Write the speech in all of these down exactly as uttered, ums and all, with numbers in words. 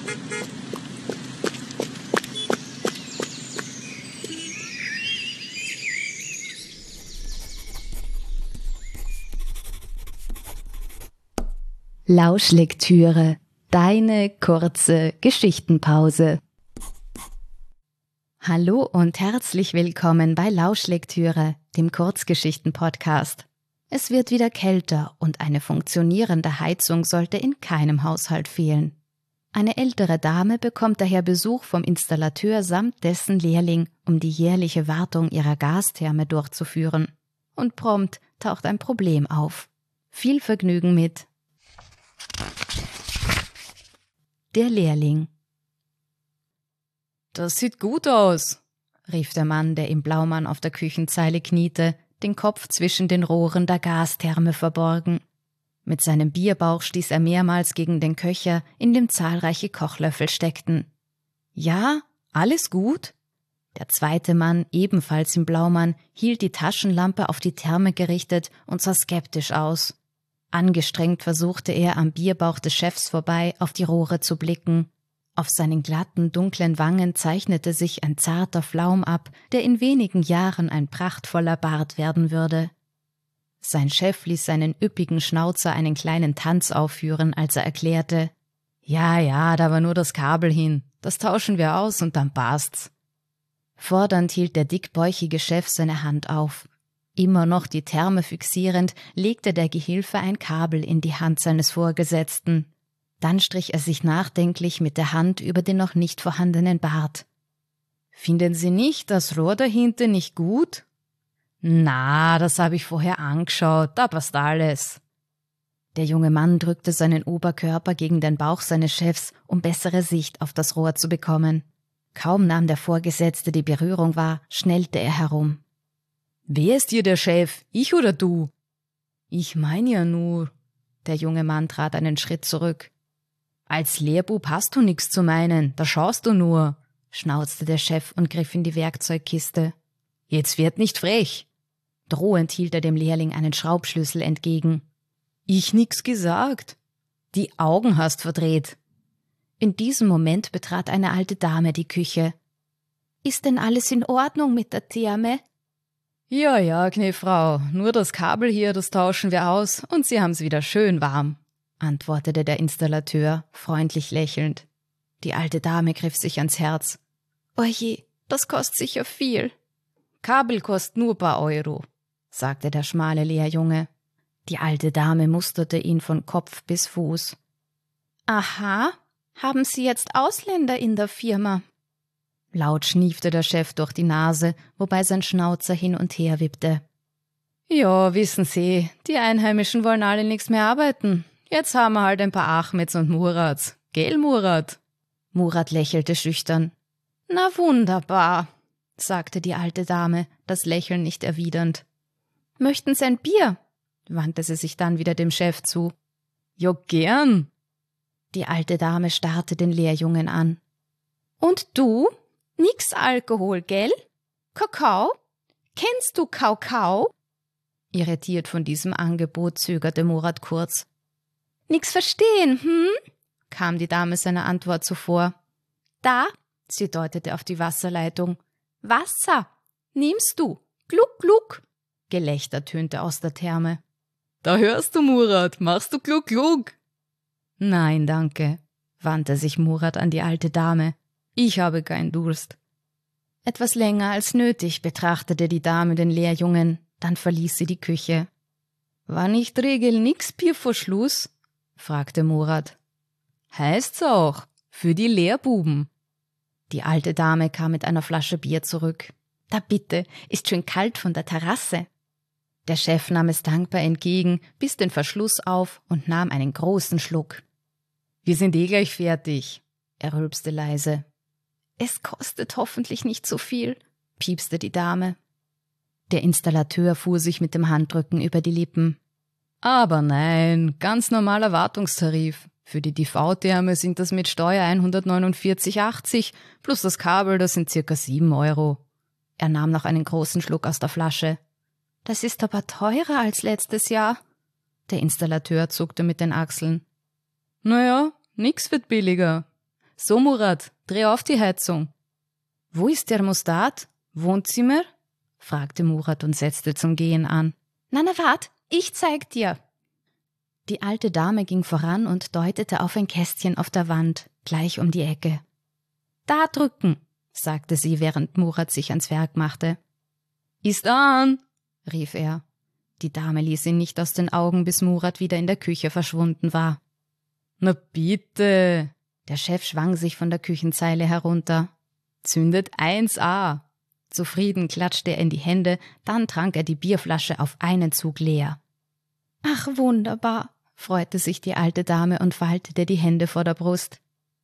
Lauschlektüre, deine kurze Geschichtenpause. Hallo und herzlich willkommen bei Lauschlektüre, dem Kurzgeschichten-Podcast. Es wird wieder kälter und eine funktionierende Heizung sollte in keinem Haushalt fehlen. Eine ältere Dame bekommt daher Besuch vom Installateur samt dessen Lehrling, um die jährliche Wartung ihrer Gastherme durchzuführen. Und prompt taucht ein Problem auf. Viel Vergnügen mit Der Lehrling. »Das sieht gut aus«, rief der Mann, der im Blaumann auf der Küchenzeile kniete, den Kopf zwischen den Rohren der Gastherme verborgen. Mit seinem Bierbauch stieß er mehrmals gegen den Köcher, in dem zahlreiche Kochlöffel steckten. »Ja, alles gut?« Der zweite Mann, ebenfalls im Blaumann, hielt die Taschenlampe auf die Therme gerichtet und sah skeptisch aus. Angestrengt versuchte er, am Bierbauch des Chefs vorbei auf die Rohre zu blicken. Auf seinen glatten, dunklen Wangen zeichnete sich ein zarter Flaum ab, der in wenigen Jahren ein prachtvoller Bart werden würde. Sein Chef ließ seinen üppigen Schnauzer einen kleinen Tanz aufführen, als er erklärte: »Ja, ja, da war nur das Kabel hin. Das tauschen wir aus und dann passt's.« Fordernd hielt der dickbäuchige Chef seine Hand auf. Immer noch die Therme fixierend, legte der Gehilfe ein Kabel in die Hand seines Vorgesetzten. Dann strich er sich nachdenklich mit der Hand über den noch nicht vorhandenen Bart. »Finden Sie nicht das Rohr dahinter nicht gut?« »Na, das habe ich vorher angeschaut, da passt alles.« Der junge Mann drückte seinen Oberkörper gegen den Bauch seines Chefs, um bessere Sicht auf das Rohr zu bekommen. Kaum nahm der Vorgesetzte die Berührung wahr, schnellte er herum. »Wer ist hier der Chef, ich oder du?« »Ich meine ja nur.« Der junge Mann trat einen Schritt zurück. »Als Lehrbub hast du nix zu meinen, da schaust du nur«, schnauzte der Chef und griff in die Werkzeugkiste. »Jetzt werd nicht frech!« Drohend hielt er dem Lehrling einen Schraubschlüssel entgegen. »Ich nix gesagt.« »Die Augen hast verdreht.« In diesem Moment betrat eine alte Dame die Küche. »Ist denn alles in Ordnung mit der Therme?« »Ja, ja, Knefrau, nur das Kabel hier, das tauschen wir aus und Sie haben's wieder schön warm«, antwortete der Installateur, freundlich lächelnd. Die alte Dame griff sich ans Herz. »Oje, das kostet sicher viel.« »Kabel kostet nur paar Euro«, sagte der schmale Lehrjunge. Die alte Dame musterte ihn von Kopf bis Fuß. »Aha, haben Sie jetzt Ausländer in der Firma?« Laut schniefte der Chef durch die Nase, wobei sein Schnauzer hin und her wippte. »Ja, wissen Sie, die Einheimischen wollen alle nichts mehr arbeiten. Jetzt haben wir halt ein paar Ahmeds und Murads. Gell, Murat?« Murat lächelte schüchtern. »Na wunderbar«, sagte die alte Dame, das Lächeln nicht erwidernd. »Möchten Sie ein Bier?« wandte sie sich dann wieder dem Chef zu. »Ja, gern.« Die alte Dame starrte den Lehrjungen an. »Und du? Nix Alkohol, gell? Kakao? Kennst du Kakao?« Irritiert von diesem Angebot zögerte Murat kurz. »Nix verstehen, hm?« kam die Dame seiner Antwort zuvor. »Da«, sie deutete auf die Wasserleitung. »Wasser, nimmst du? Gluck, gluck«, Gelächter tönte aus der Therme. »Da hörst du, Murat, machst du Gluck, Gluck?« »Nein, danke«, wandte sich Murat an die alte Dame. »Ich habe keinen Durst.« Etwas länger als nötig betrachtete die Dame den Lehrjungen, dann verließ sie die Küche. »War nicht Regel nix Bier vor Schluss?« fragte Murat. »Heißt's auch, für die Lehrbuben.« Die alte Dame kam mit einer Flasche Bier zurück. »Da bitte, ist schön kalt von der Terrasse.« Der Chef nahm es dankbar entgegen, biss den Verschluss auf und nahm einen großen Schluck. »Wir sind eh gleich fertig«, er rülpste leise. »Es kostet hoffentlich nicht so viel«, piepste die Dame. Der Installateur fuhr sich mit dem Handrücken über die Lippen. »Aber nein, ganz normaler Wartungstarif. Für die T V-Therme sind das mit Steuer hundertneunundvierzig achtzig, plus das Kabel, das sind circa sieben Euro.« Er nahm noch einen großen Schluck aus der Flasche. »Das ist aber teurer als letztes Jahr.« Der Installateur zuckte mit den Achseln. »Naja, nix wird billiger. So, Murat, dreh auf die Heizung. Wo ist der Thermostat? Wohnzimmer? Fragte Murat und setzte zum Gehen an. Na, na, wart, ich zeig dir. Die alte Dame ging voran und deutete auf ein Kästchen auf der Wand, gleich um die Ecke. Da drücken, sagte sie, während Murat sich ans Werk machte. Ist an, rief er. Die Dame ließ ihn nicht aus den Augen, bis Murat wieder in der Küche verschwunden war. Na bitte! Der Chef schwang sich von der Küchenzeile herunter. Zündet eins a. Zufrieden klatschte er in die Hände, dann trank er die Bierflasche auf einen Zug leer. Ach, wunderbar, freute sich die alte Dame und faltete die Hände vor der Brust.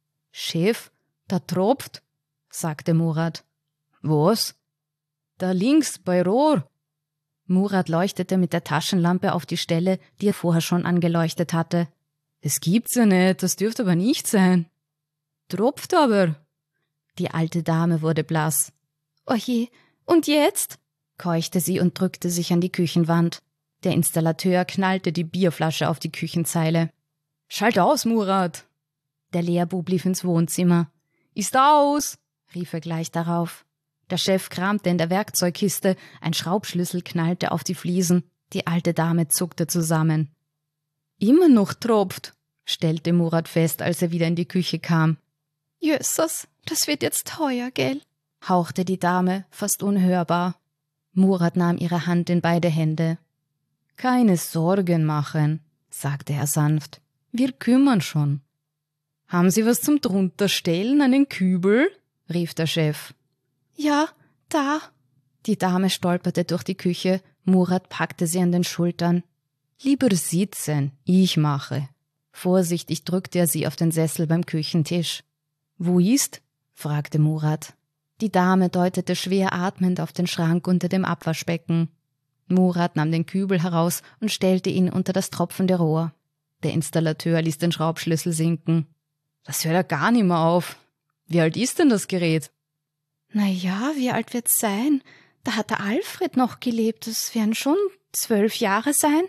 Chef, da tropft, sagte Murat. Was? Da links, bei Rohr. Murat leuchtete mit der Taschenlampe auf die Stelle, die er vorher schon angeleuchtet hatte. Es gibt's ja nicht, das dürfte aber nicht sein. Tropft aber. Die alte Dame wurde blass. Oje, und jetzt? Keuchte sie und drückte sich an die Küchenwand. Der Installateur knallte die Bierflasche auf die Küchenzeile. Schalt aus, Murat! Der Lehrbub lief ins Wohnzimmer. Ist aus! Rief er gleich darauf. Der Chef kramte in der Werkzeugkiste, ein Schraubschlüssel knallte auf die Fliesen. Die alte Dame zuckte zusammen. Immer noch tropft, stellte Murat fest, als er wieder in die Küche kam. Jössers, das wird jetzt teuer, gell? Hauchte die Dame, fast unhörbar. Murat nahm ihre Hand in beide Hände. Keine Sorgen machen, sagte er sanft. Wir kümmern schon. Haben Sie was zum Drunterstellen, einen Kübel? Rief der Chef. Ja, da. Die Dame stolperte durch die Küche, Murat packte sie an den Schultern. Lieber sitzen, ich mache. Vorsichtig drückte er sie auf den Sessel beim Küchentisch. Wo ist? Fragte Murat. Die Dame deutete schwer atmend auf den Schrank unter dem Abwaschbecken. Murat nahm den Kübel heraus und stellte ihn unter das tropfende Rohr. Der Installateur ließ den Schraubschlüssel sinken. Das hört ja gar nicht mehr auf. Wie alt ist denn das Gerät? Na ja, wie alt wird's sein? Da hat der Alfred noch gelebt. Das werden schon zwölf Jahre sein.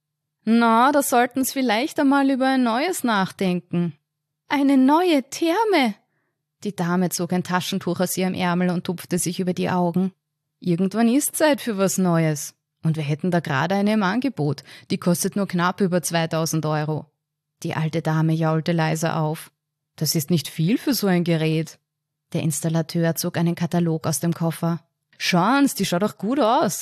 Na, da sollten's vielleicht einmal über ein neues nachdenken. Eine neue Therme? Die Dame zog ein Taschentuch aus ihrem Ärmel und tupfte sich über die Augen. Irgendwann ist Zeit für was Neues. Und wir hätten da gerade eine im Angebot. Die kostet nur knapp über zweitausend Euro. Die alte Dame jaulte leise auf. Das ist nicht viel für so ein Gerät. Der Installateur zog einen Katalog aus dem Koffer. Schauen's, die schaut doch gut aus.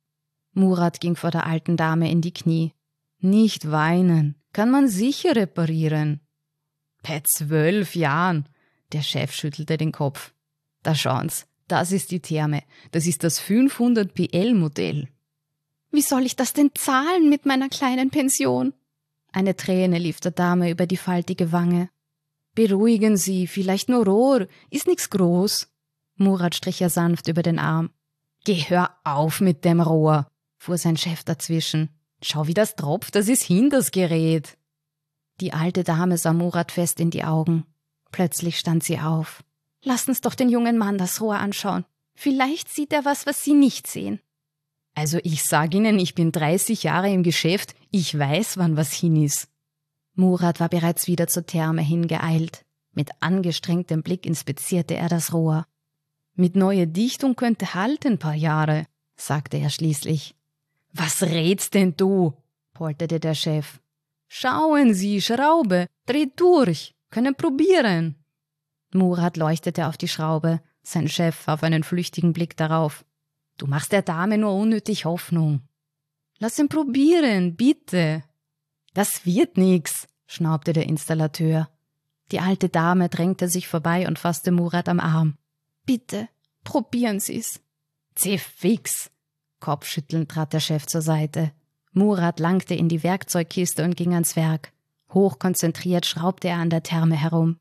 Murat ging vor der alten Dame in die Knie. Nicht weinen, kann man sicher reparieren. Bei zwölf Jahren. Der Chef schüttelte den Kopf. Da schauen's, das ist die Therme. Das ist das fünfhundert P L Modell. Wie soll ich das denn zahlen mit meiner kleinen Pension? Eine Träne lief der Dame über die faltige Wange. Beruhigen Sie, vielleicht nur Rohr, ist nix groß. Murat strich ihr sanft über den Arm. Geh, hör auf mit dem Rohr, fuhr sein Chef dazwischen. Schau, wie das tropft, das ist hin, das Gerät. Die alte Dame sah Murat fest in die Augen. Plötzlich stand sie auf. Lassen's doch den jungen Mann das Rohr anschauen. Vielleicht sieht er was, was Sie nicht sehen. Also ich sag Ihnen, ich bin dreißig Jahre im Geschäft, ich weiß, wann was hin ist. Murat war bereits wieder zur Therme hingeeilt. Mit angestrengtem Blick inspizierte er das Rohr. Mit neuer Dichtung könnte halten paar Jahre, sagte er schließlich. Was redst denn du? polterte der Chef. Schauen Sie, Schraube, dreht durch, können probieren. Murat leuchtete auf die Schraube, sein Chef warf einen flüchtigen Blick darauf. Du machst der Dame nur unnötig Hoffnung. Lass ihn probieren, bitte. Das wird nix, schnaubte der Installateur. Die alte Dame drängte sich vorbei und fasste Murat am Arm. Bitte, probieren Sie's. Zeh fix. Kopfschüttelnd trat der Chef zur Seite. Murat langte in die Werkzeugkiste und ging ans Werk. Hochkonzentriert schraubte er an der Therme herum.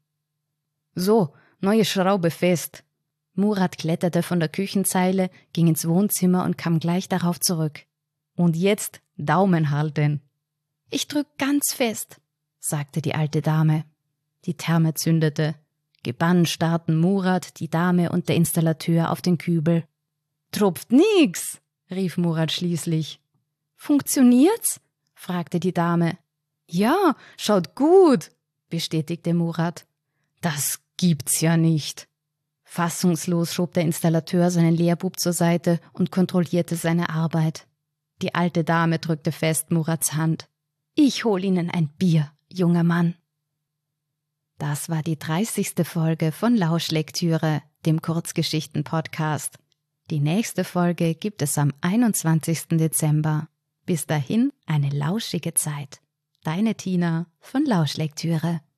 So, neue Schraube fest. Murat kletterte von der Küchenzeile, ging ins Wohnzimmer und kam gleich darauf zurück. Und jetzt Daumen halten. Ich drück ganz fest, sagte die alte Dame. Die Therme zündete. Gebannt starrten Murat, die Dame und der Installateur auf den Kübel. Tropft nix, rief Murat schließlich. Funktioniert's? fragte die Dame. Ja, schaut gut, bestätigte Murat. Das Gibt's ja nicht. Fassungslos schob der Installateur seinen Lehrbub zur Seite und kontrollierte seine Arbeit. Die alte Dame drückte fest Murads Hand. »Ich hol Ihnen ein Bier, junger Mann.« Das war die dreißigste Folge von Lauschlektüre, dem Kurzgeschichten-Podcast. Die nächste Folge gibt es am einundzwanzigsten Dezember. Bis dahin eine lauschige Zeit. Deine Tina von Lauschlektüre.